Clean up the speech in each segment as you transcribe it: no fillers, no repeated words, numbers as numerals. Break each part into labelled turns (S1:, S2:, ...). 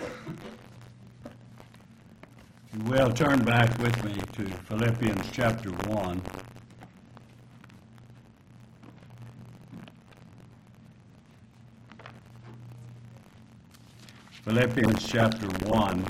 S1: You will turn back with me to Philippians chapter 1. Philippians chapter 1.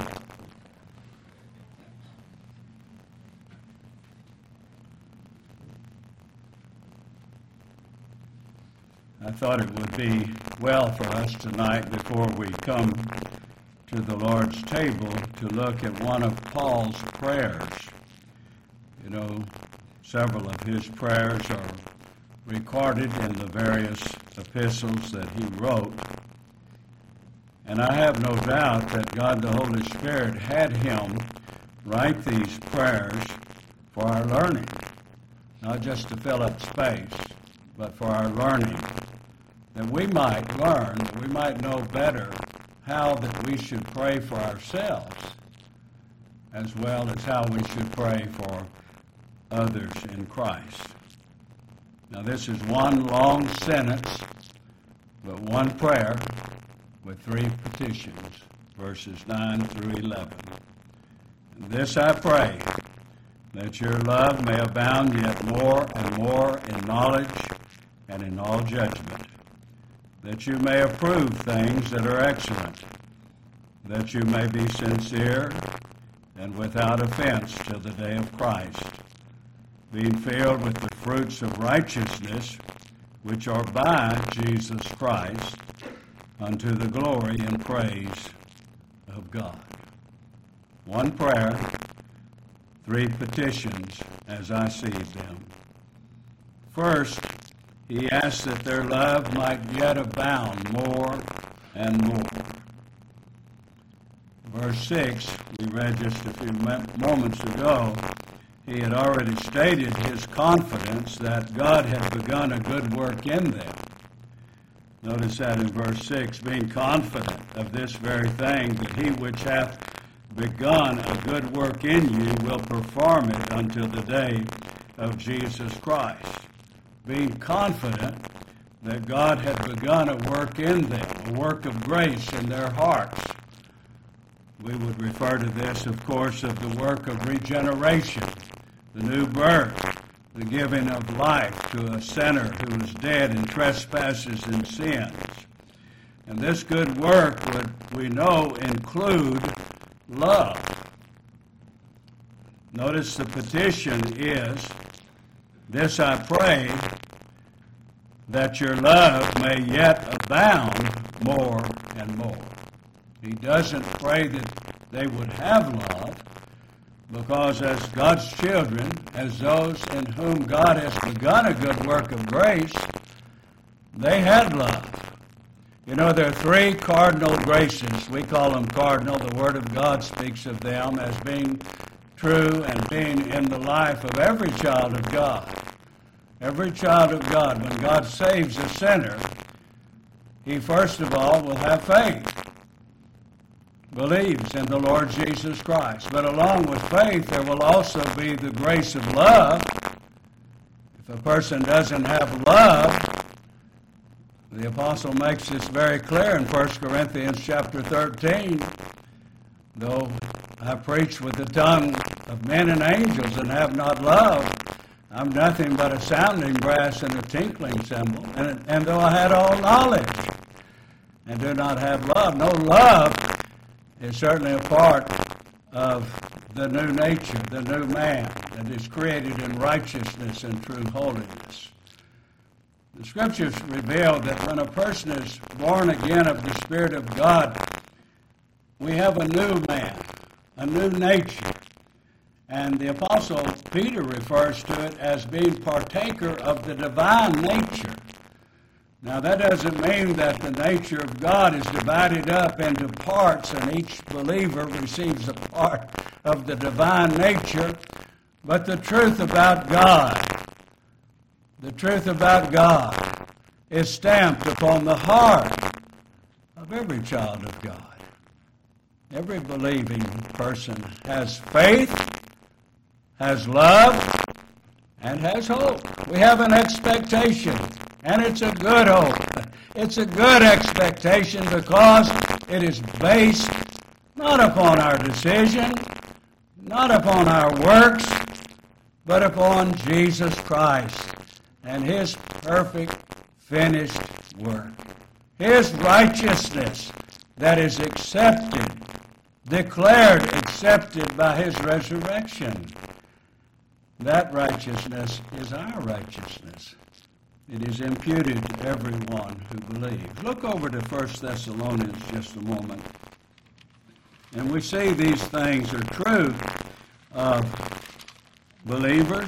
S1: I thought it would be well for us tonight, before we come to the Lord's table, to look at one of Paul's prayers. You know, several of his prayers are recorded in the various epistles that he wrote. And I have no doubt that God the Holy Spirit had him write these prayers for our learning, not just to fill up space, but for our learning, that we might learn, we might know better how that we should pray for ourselves, as well as how we should pray for others in Christ. Now, this is one long sentence, but one prayer with three petitions, verses 9 through 11. And this I pray, that your love may abound yet more and more in knowledge and in all judgment, that you may approve things that are excellent, that you may be sincere and without offense till the day of Christ, being filled with the fruits of righteousness, which are by Jesus Christ, unto the glory and praise of God. One prayer, three petitions as I see them. First, he asks that their love might yet abound more and more. Verse 6, we read just a few moments ago, he had already stated his confidence that God had begun a good work in them. Notice that in verse 6, being confident of this very thing, that he which hath begun a good work in you will perform it until the day of Jesus Christ. Being confident that God had begun a work in them, a work of grace in their hearts. We would refer to this, of course, of the work of regeneration, the new birth, the giving of life to a sinner who was dead in trespasses and sins. And this good work would, we know, include love. Notice the petition is, this I pray, that your love may yet abound more and more. He doesn't pray that they would have love, because as God's children, as those in whom God has begun a good work of grace, they had love. You know, there are three cardinal graces. We call them cardinal. The Word of God speaks of them as being true and being in the life of every child of God. Every child of God, when God saves a sinner, he first of all will have faith, believes in the Lord Jesus Christ. But along with faith, there will also be the grace of love. If a person doesn't have love, the apostle makes this very clear in 1 Corinthians chapter 13. Though I preach with the tongue of men and angels and have not love, I'm nothing but a sounding brass and a tinkling cymbal. And though I had all knowledge and do not have love, no love is certainly a part of the new nature, the new man that is created in righteousness and true holiness. The Scriptures reveal that when a person is born again of the Spirit of God, we have a new man, a new nature. And the Apostle Peter refers to it as being partaker of the divine nature. Now, that doesn't mean that the nature of God is divided up into parts and each believer receives a part of the divine nature, but the truth about God, is stamped upon the heart of every child of God. Every believing person has faith, has love, and has hope. We have an expectation, and it's a good hope. It's a good expectation because it is based not upon our decision, not upon our works, but upon Jesus Christ and His perfect finished work. His righteousness that is accepted, declared accepted by His resurrection. That righteousness is our righteousness. It is imputed to everyone who believes. Look over to 1 Thessalonians just a moment. And we see these things are true of believers.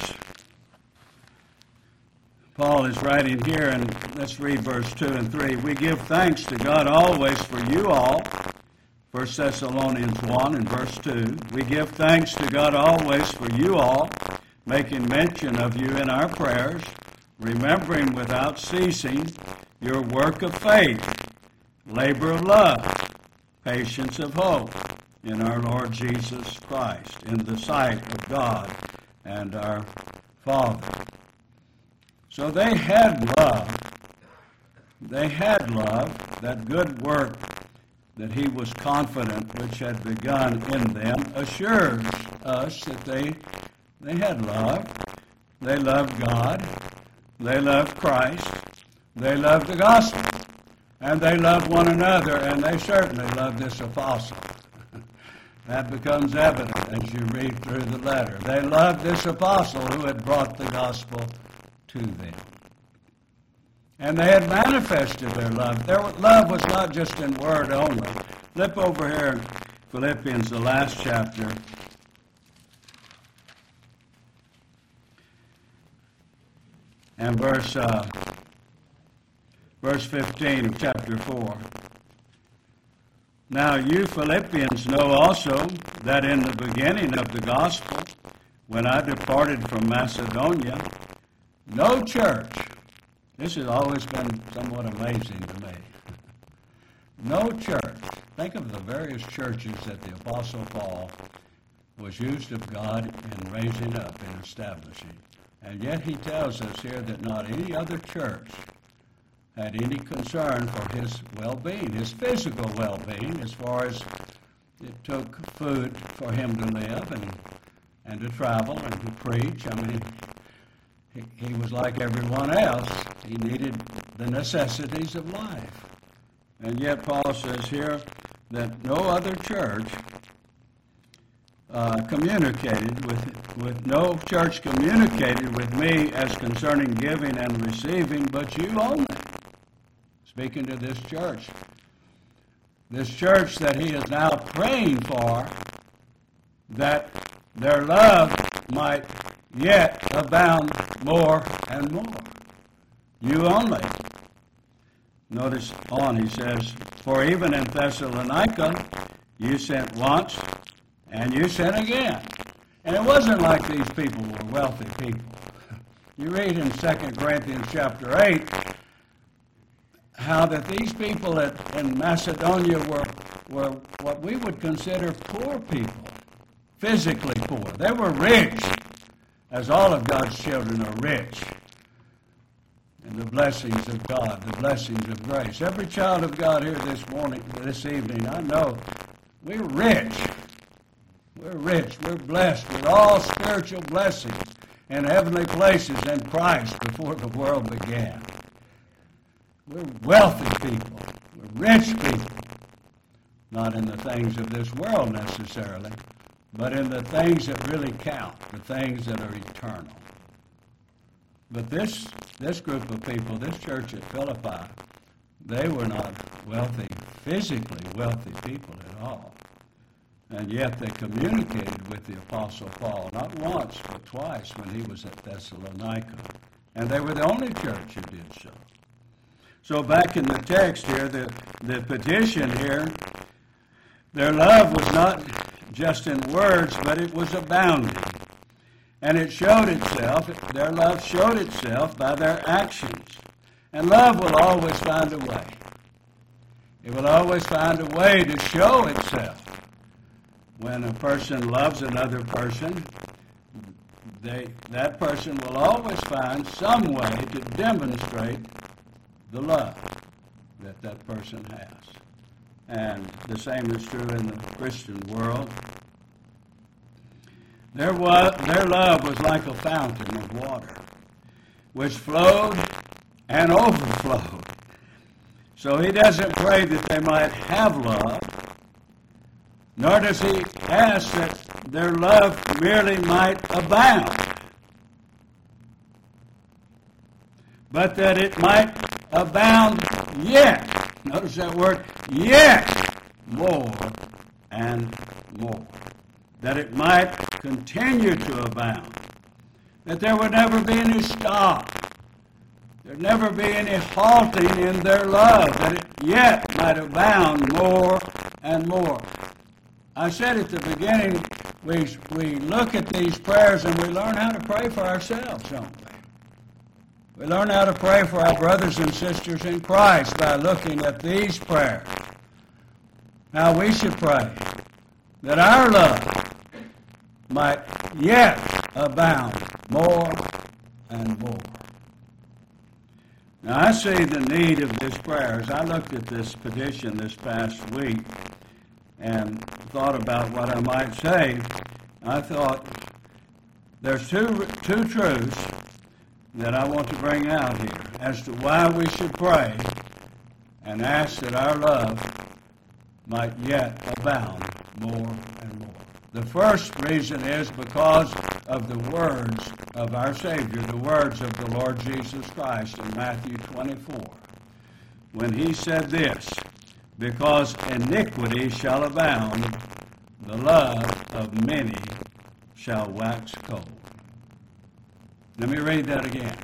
S1: Paul is writing here, and let's read verse 2 and 3. We give thanks to God always for you all. 1 Thessalonians 1 and verse 2. We give thanks to God always for you all, making mention of you in our prayers, remembering without ceasing your work of faith, labor of love, patience of hope in our Lord Jesus Christ, in the sight of God and our Father. So they had love. They had love, that good work that He was confident which had begun in them assures us that they had love. They loved God. They loved Christ. They loved the gospel. And they loved one another, and they certainly loved this apostle. That becomes evident as you read through the letter. They loved this apostle who had brought the gospel to them. And they had manifested their love. Their love was not just in word only. Flip over here in Philippians, the last chapter. And verse 15 of chapter 4. Now you Philippians know also that in the beginning of the gospel, when I departed from Macedonia, no church, this has always been somewhat amazing to me, no church, think of the various churches that the Apostle Paul was used of God in raising up and establishing. And yet he tells us here that not any other church had any concern for his well-being, his physical well-being, as far as it took food for him to live and to travel and to preach. I mean, he was like everyone else. He needed the necessities of life. And yet Paul says here that no other church communicated with no church communicated with me as concerning giving and receiving, but you only. Speaking to this church that he is now praying for, that their love might yet abound more and more. You only. Notice on, he says, for even in Thessalonica you sent once, and you sent again. And it wasn't like these people were wealthy people. You read in 2 Corinthians chapter 8, how that these people in Macedonia were what we would consider poor people, physically poor. They were rich, as all of God's children are rich. And the blessings of God, the blessings of grace. Every child of God here this evening, I know we're rich. We're rich. We're blessed with all spiritual blessings in heavenly places in Christ before the world began. We're wealthy people. We're rich people. Not in the things of this world necessarily, but in the things that really count, the things that are eternal. But this group of people, this church at Philippi, they were not wealthy, physically wealthy people at all. And yet they communicated with the Apostle Paul, not once, but twice when he was at Thessalonica. And they were the only church who did so. So back in the text here, the petition here, their love was not just in words, but it was abounding. And it showed itself, their love showed itself by their actions. And love will always find a way. It will always find a way to show itself. When a person loves another person, that person will always find some way to demonstrate the love that person has. and the same is true in the Christian world. Their love was like a fountain of water, which flowed and overflowed. So he doesn't pray that they might have love, nor does he ask that their love merely might abound, but that it might abound yet. Notice that word, yet, more and more. That it might continue to abound. That there would never be any stop. There'd never be any halting in their love. That it yet might abound more and more. I said at the beginning, we look at these prayers and we learn how to pray for ourselves, don't we? We learn how to pray for our brothers and sisters in Christ by looking at these prayers. Now we should pray that our love might yet abound more and more. Now I see the need of this prayer. As I looked at this petition this past week and thought about what I might say, I thought there's two truths that I want to bring out here as to why we should pray and ask that our love might yet abound more and more. The first reason is because of the words of our Savior, the words of the Lord Jesus Christ in Matthew 24, when he said this, "Because iniquity shall abound, the love of many shall wax cold." Let me read that again.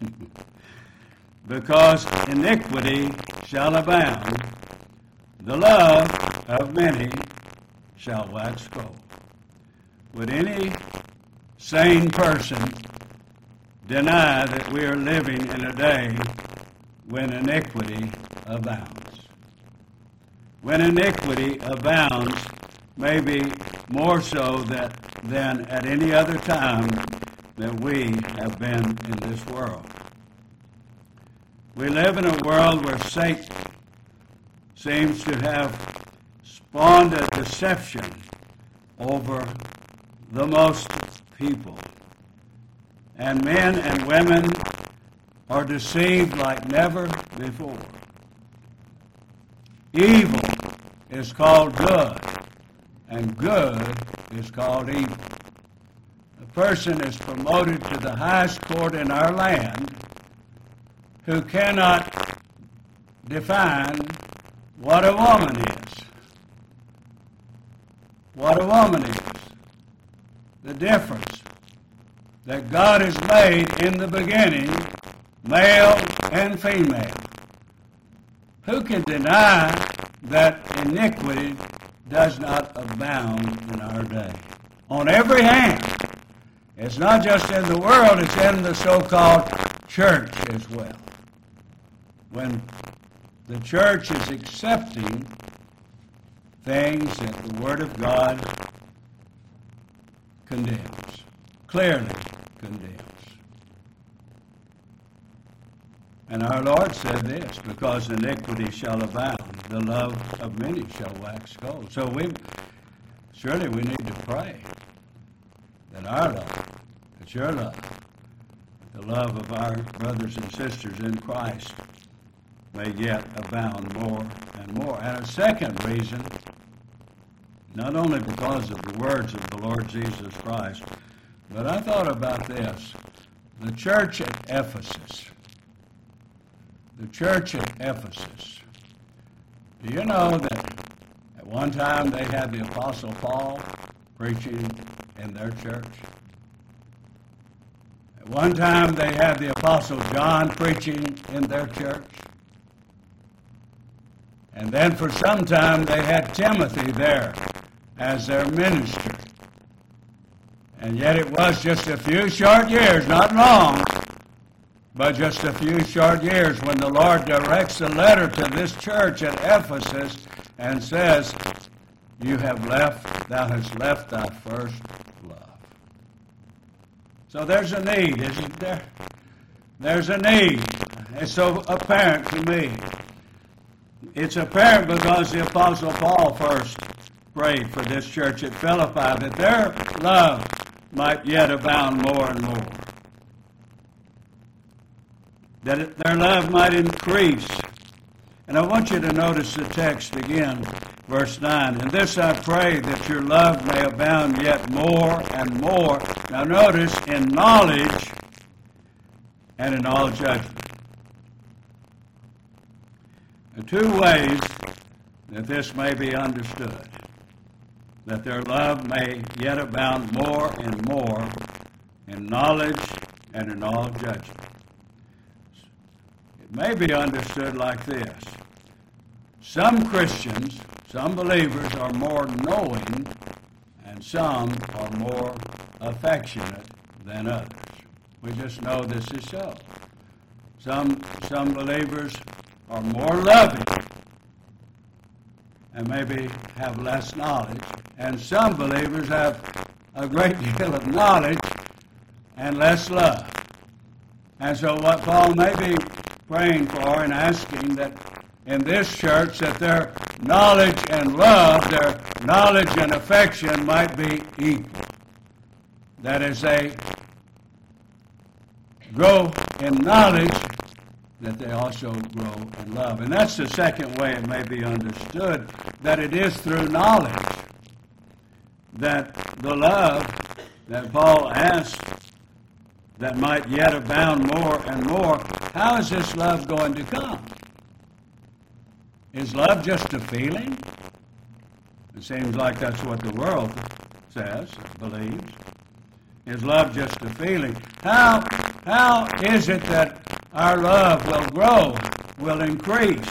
S1: Because iniquity shall abound, the love of many shall wax cold. Would any sane person deny that we are living in a day when iniquity abounds? When iniquity abounds, maybe more so than at any other time that we have been in this world. We live in a world where Satan seems to have spawned a deception over the most people. And men and women are deceived like never before. Evil is called good, and good is called evil. A person is promoted to the highest court in our land who cannot define what a woman is. What a woman is. The difference that God has made in the beginning, male and female. Who can deny that iniquity does not abound in our day? On every hand. It's not just in the world, it's in the so-called church as well. When the church is accepting things that the Word of God condemns, clearly condemns. And our Lord said this, because iniquity shall abound, the love of many shall wax cold. So surely we need to pray that our love, that your love, the love of our brothers and sisters in Christ may yet abound more and more. And a second reason, not only because of the words of the Lord Jesus Christ, but I thought about this. The church at Ephesus. The church at Ephesus. Do you know that at one time they had the Apostle Paul preaching in their church? At one time they had the Apostle John preaching in their church. And then for some time they had Timothy there as their minister. And yet it was just a few short years, not long, but just a few short years when the Lord directs a letter to this church at Ephesus and says, thou hast left thy first love. So there's a need, isn't there? There's a need. It's so apparent to me It's apparent because the Apostle Paul first prayed for this church at Philippi that their love might yet abound more and more, that their love might increase. And I want you to notice the text again, verse 9. "And this I pray, that your love may abound yet more and more." Now notice, in knowledge and in all judgment. The two ways that this may be understood, that their love may yet abound more and more in knowledge and in all judgment. It may be understood like this. Some Christians, some believers are more knowing, and some are more affectionate than others. We just know this is so. Some believers are more loving and maybe have less knowledge, and some believers have a great deal of knowledge and less love. And so what Paul may be praying for and asking, that in this church, that their knowledge and love, their knowledge and affection might be equal. That as they grow in knowledge, that they also grow in love. And that's the second way it may be understood, that it is through knowledge that the love that Paul asked that might yet abound more and more. How is this love going to come? Is love just a feeling? It seems like that's what the world says, believes. Is love just a feeling? How is it that our love will grow, will increase?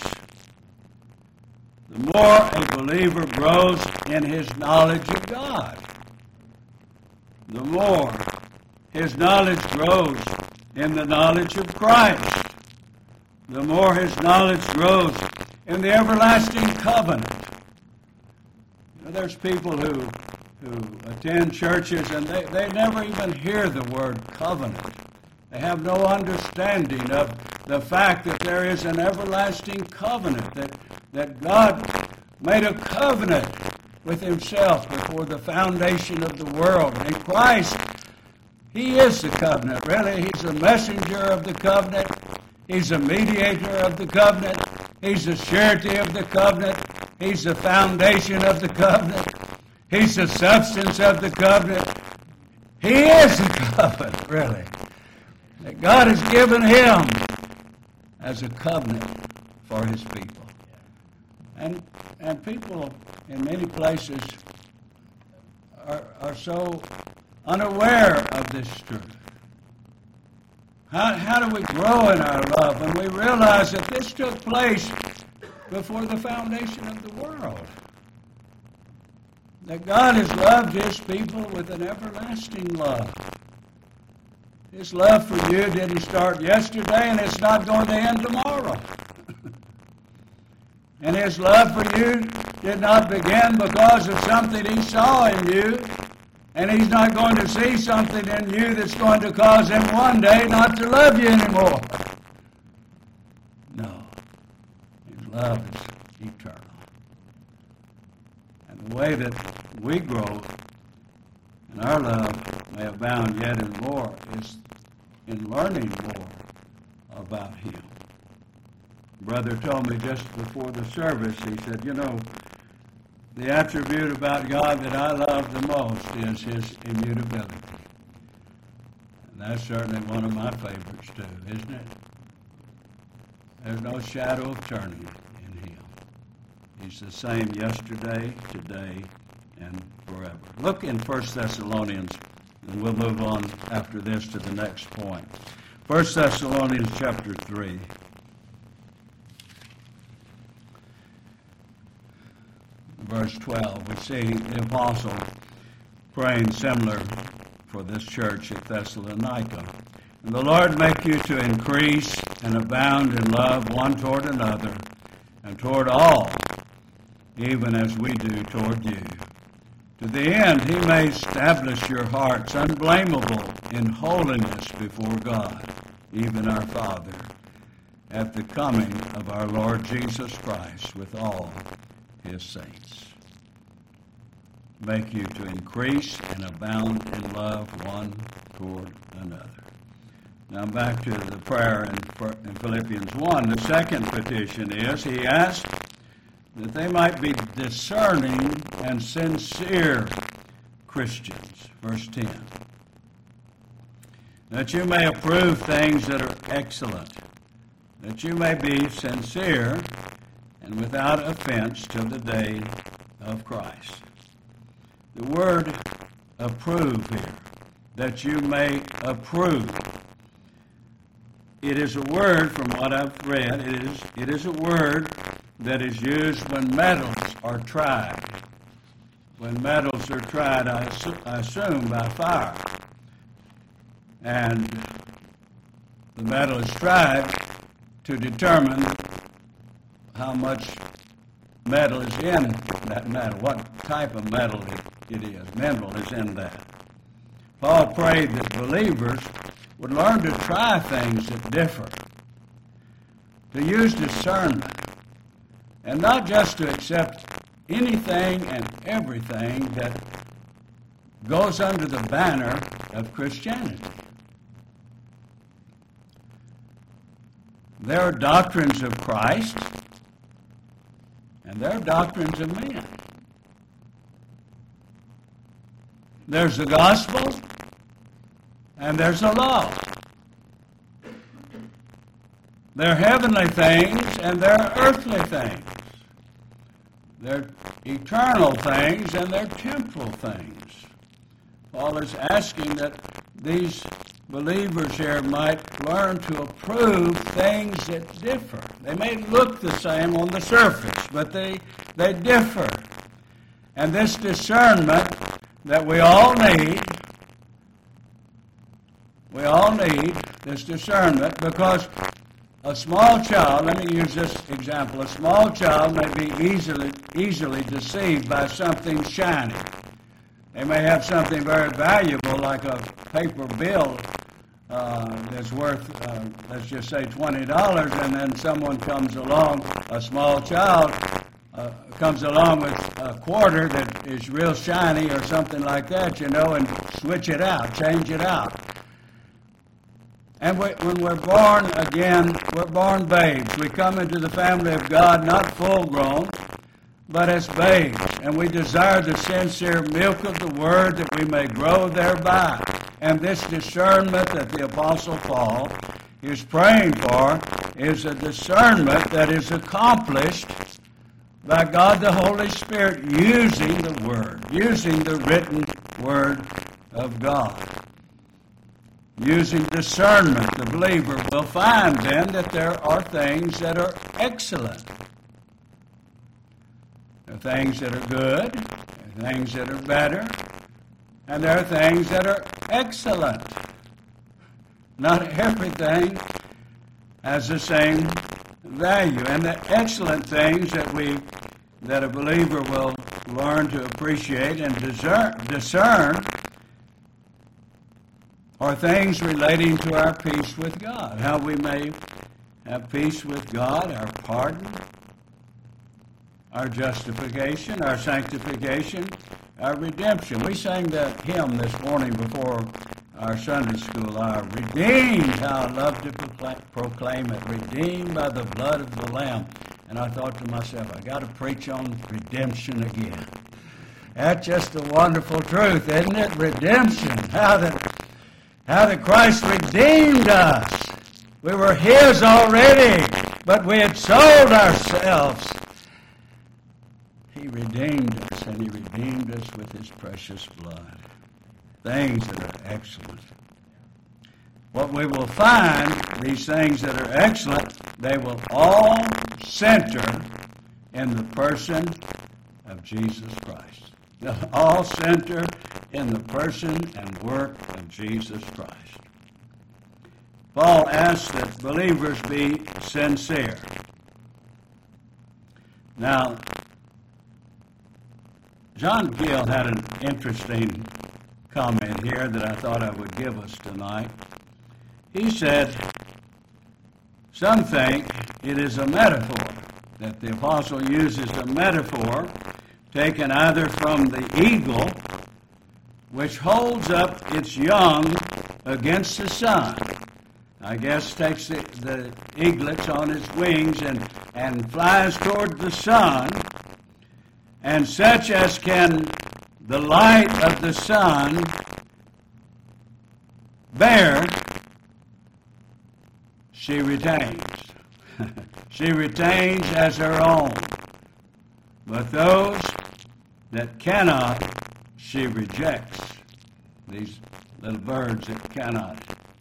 S1: The more a believer grows in his knowledge of God, the more his knowledge grows in the knowledge of Christ, the more his knowledge grows in the everlasting covenant. You know, there's people who attend churches and they never even hear the word covenant. They have no understanding of the fact that there is an everlasting covenant, that God made a covenant with himself before the foundation of the world. And Christ, he is the covenant, really. He's the messenger of the covenant. He's the mediator of the covenant. He's the surety of the covenant. He's the foundation of the covenant. He's the substance of the covenant. He is the covenant, really, that God has given him as a covenant for his people. And people in many places are so unaware of this truth. How do we grow in our love when we realize that this took place before the foundation of the world? That God has loved his people with an everlasting love. His love for you didn't start yesterday, and it's not going to end tomorrow. And his love for you did not begin because of something he saw in you, and he's not going to see something in you that's going to cause him one day not to love you anymore. No. His love is eternal. And the way that we grow and our love may abound yet and more is in learning more about him. Brother told me just before the service, he said, you know, the attribute about God that I love the most is his immutability. And that's certainly one of my favorites too, isn't it? There's no shadow of turning in him. He's the same yesterday, today, and forever. Look in 1 Thessalonians, and we'll move on after this to the next point. 1 Thessalonians chapter 3. Verse 12, we see the apostle praying similar for this church at Thessalonica. And the Lord make you to increase and abound in love one toward another and toward all, even as we do toward you. To the end he may establish your hearts unblameable in holiness before God, even our Father, at the coming of our Lord Jesus Christ with all his saints. Make you to increase and abound in love one toward another. Now back to the prayer in Philippians 1. The second petition is, he asked that they might be discerning and sincere Christians. Verse 10. That you may approve things that are excellent, that you may be sincere and without offense till the day of Christ. The word approve here, that you may approve. It is a word, from what I've read, it is a word that is used when metals are tried. When metals are tried, I assume, by fire. And the metal is tried to determine how much metal is in that metal, what type of metal it is. Mineral is in that. Paul prayed that believers would learn to try things that differ, to use discernment, and not just to accept anything and everything that goes under the banner of Christianity. There are doctrines of Christ, and there are doctrines of men. There's the gospel, and there's the law. There are heavenly things, and there are earthly things. There are eternal things, and there are temporal things. Paul is asking that these believers here might learn to approve things that differ. They may look the same on the surface, but they differ. And this discernment that we all need this discernment, because a small child, let me use this example, a small child may be easily deceived by something shiny. They may have something very valuable, like a paper bill that's worth, let's just say, $20, and then someone comes along, a small child comes along with a quarter that is real shiny or something like that, and switch it out, change it out. And when we're born again, we're born babes. We come into the family of God not full grown, but as babes. And we desire the sincere milk of the Word that we may grow thereby. And this discernment that the Apostle Paul is praying for is a discernment that is accomplished by God the Holy Spirit using the Word, using the written Word of God. Using discernment, the believer will find then that there are things that are excellent. There are things that are good, there are things that are better, and there are things that are excellent. Not everything has the same value. And the excellent things that a believer will learn to appreciate and discern are things relating to our peace with God, how we may have peace with God, our pardon, our justification, our sanctification, our redemption. We sang that hymn this morning before our Sunday school hour, redeemed, how I love to proclaim it, redeemed by the blood of the Lamb. And I thought to myself, I got to preach on redemption again. That's just a wonderful truth, isn't it? Redemption, how that Christ redeemed us. We were His already, but we had sold ourselves. He redeemed us, and He redeemed us with His precious blood. Things that are excellent. What we will find, these things that are excellent, they will all center in the person of Jesus Christ. They'll all center in the person and work of Jesus Christ. Paul asks that believers be sincere. Now, John Gill had an interesting comment here that I thought I would give us tonight. He said, Some think it is a metaphor, that the apostle uses a metaphor taken either from the eagle, which holds up its young against the sun. I guess takes the eaglets on its wings and flies toward the sun, and such as can the light of the sun bear, she retains. She retains as her own. But those that cannot, she rejects. These little birds that cannot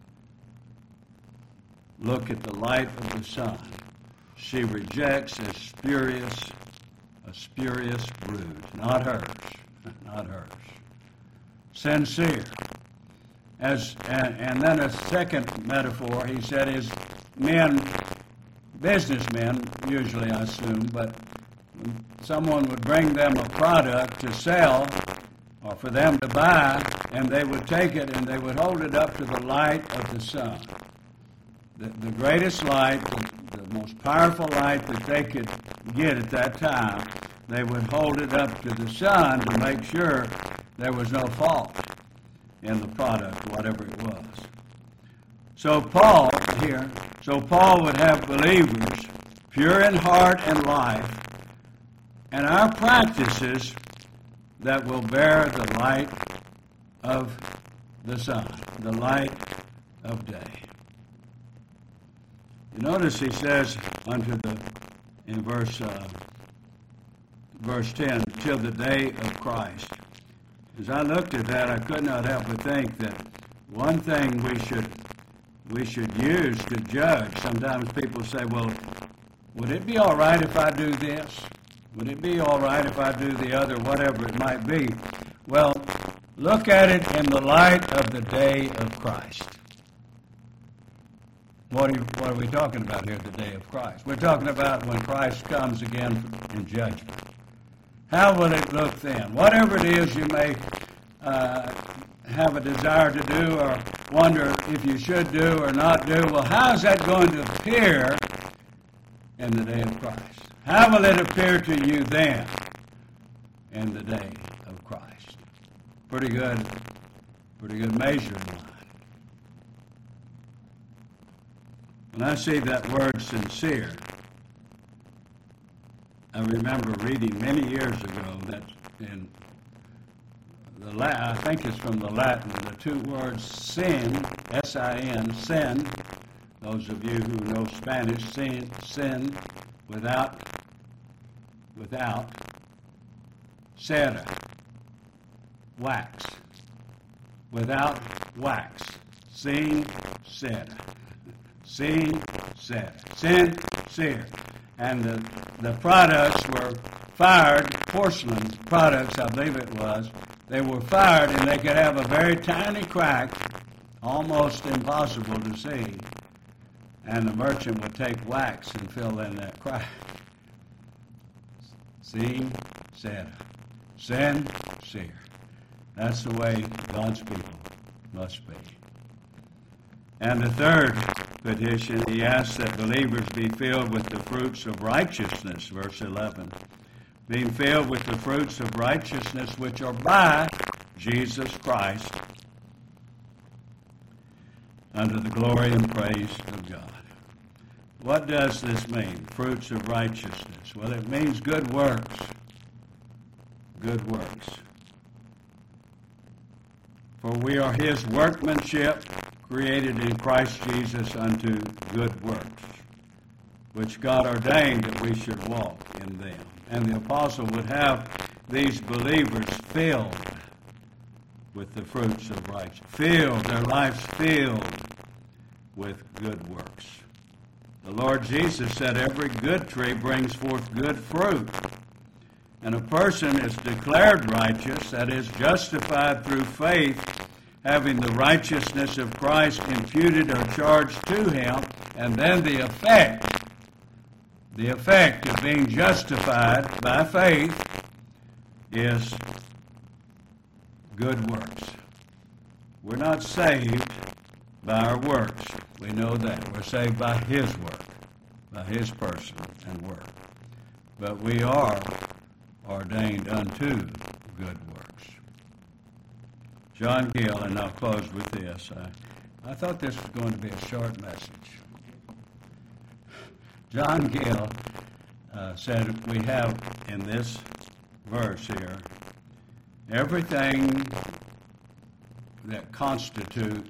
S1: look at the light of the sun, she rejects as a spurious brood. Not hers. Not hers. Sincere. And then a second metaphor, he said, is men, businessmen, usually I assume, but someone would bring them a product to sell or for them to buy, and they would take it and they would hold it up to the light of the sun. The greatest light, the most powerful light that they could get at that time, they would hold it up to the sun to make sure there was no fault in the product, whatever it was. So Paul would have believers pure in heart and life, and our practices that will bear the light of the sun, the light of day. You notice he says in verse 10, till the day of Christ. As I looked at that, I could not help but think that one thing we should use to judge. Sometimes people say, well, would it be all right if I do this? Would it be all right if I do the other, whatever it might be? Well, look at it in the light of the day of Christ. What are we talking about here, the day of Christ? We're talking about when Christ comes again in judgment. How will it look then? Whatever it is you may have a desire to do or wonder if you should do or not do, well, how is that going to appear in the day of Christ? How will it appear to you then in the day of Christ? Pretty good measuring line. When I see that word sincere, I remember reading many years ago that in the Latin, I think it's from the Latin, the two words sin, S-I-N, sin. Those of you who know Spanish, sin, without, cera, wax, without wax, sin, cera, sin, cera, sincere. And the products were fired, porcelain products, I believe it was. They were fired, and they could have a very tiny crack, almost impossible to see. And the merchant would take wax and fill in that crack. Sincere. That's the way God's people must be. And the third petition, he asks that believers be filled with the fruits of righteousness, verse 11. Being filled with the fruits of righteousness which are by Jesus Christ, unto the glory and praise of God. What does this mean, fruits of righteousness? Well, it means good works. Good works. For we are his workmanship, created in Christ Jesus unto good works, which God ordained that we should walk in them. And the apostle would have these believers filled with the fruits of righteousness. Their lives filled with good works. The Lord Jesus said every good tree brings forth good fruit. And a person is declared righteous, that is, justified through faith, having the righteousness of Christ imputed or charged to him, and then the effect of being justified by faith is good works. We're not saved by our works. We know that. We're saved by his works. by his person and work. But we are ordained unto good works. John Gill, and I'll close with this. I thought this was going to be a short message. John Gill said we have in this verse here everything that constitutes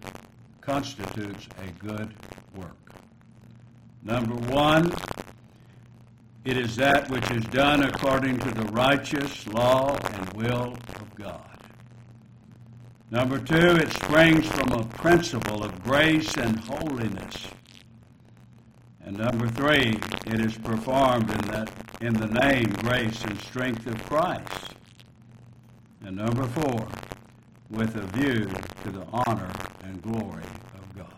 S1: a good work. Number one, it is that which is done according to the righteous law and will of God. Number two, it springs from a principle of grace and holiness. And number three, it is performed in the name, grace, and strength of Christ. And number four, with a view to the honor and glory of God.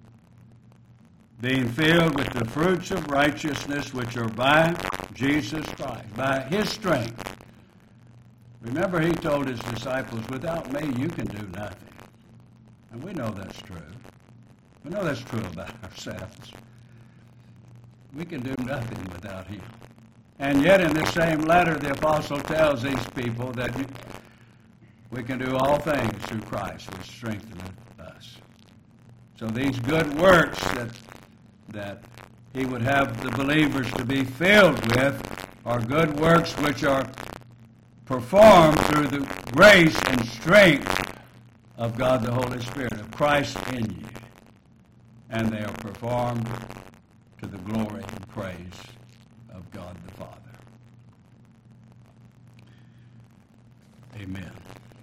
S1: Being filled with the fruits of righteousness which are by Jesus Christ, by his strength. Remember, he told his disciples, without me you can do nothing. And we know that's true. We know that's true about ourselves. We can do nothing without him. And yet in this same letter, the apostle tells these people that we can do all things through Christ, which strengtheneth us. So these good works that he would have the believers to be filled with are good works which are performed through the grace and strength of God the Holy Spirit, of Christ in you. And they are performed to the glory and praise of God the Father. Amen.